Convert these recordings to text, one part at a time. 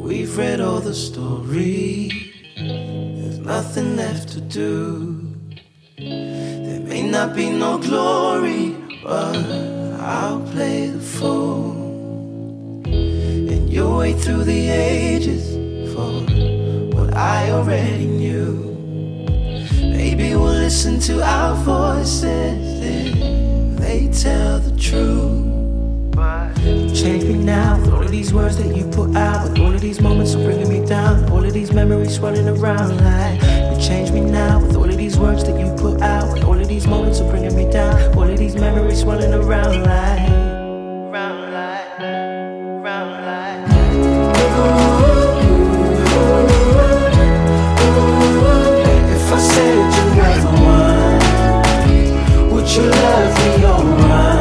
We've read all the stories, there's nothing left to do. There may not be no glory, but I'll play the fool. And you'll wait through the ages for what I already knew. Maybe we'll listen to our voices if they tell the truth. You change me now with all of these words that you put out, with all of these moments of bringing me down, all of these memories swirling around like. You change me now with all of these words that you put out, with all of these moments of bringing me down, all of these memories swirling around like. Round like, round like. If I said you were the one, would you love me alright?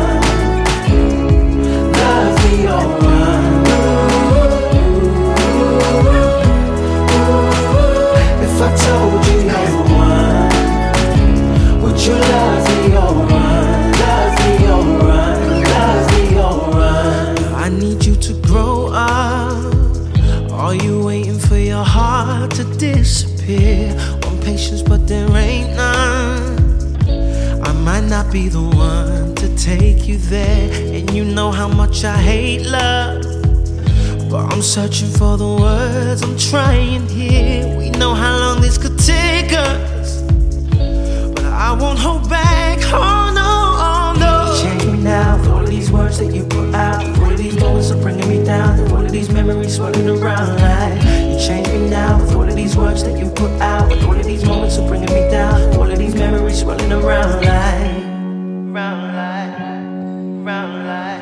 If I told you you're the one, would you love me alright? Love me alright, love me alright. I need you to grow up. Are you waiting for your heart to disappear? Want patience but there ain't none. I might not be the one to take you there, and you know how much I hate love, but I'm searching for the words, I'm trying here. We know how long this could take us, but I won't hold back, oh no, oh no. You change me now with all of these words that you put out, all of these moments are bringing me down, all of these memories swirling around like. You change me now with all of these words that you put out, with all of these moments are bringing me down, all of these memories swirling around like. Round like, round like.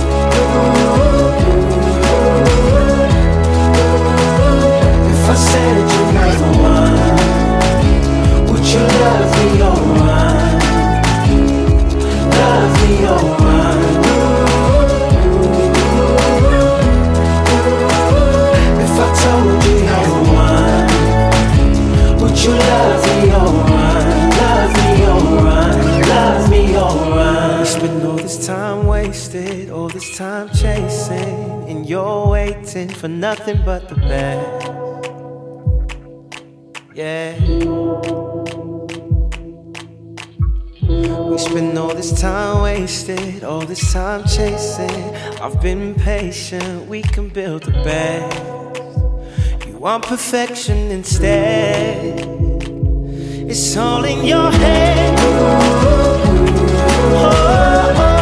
If I said you were the one, would you love me alright? Love me alright. If I told you you're the one, would you love me alright? Love me alright, love me alright. We spend all this time wasted, all this time chasing, and you're waiting for nothing but the best. Yeah. We spend all this time wasted, all this time chasing. I've been patient, we can build the best. You want perfection instead, it's all in your head. Oh, oh, oh.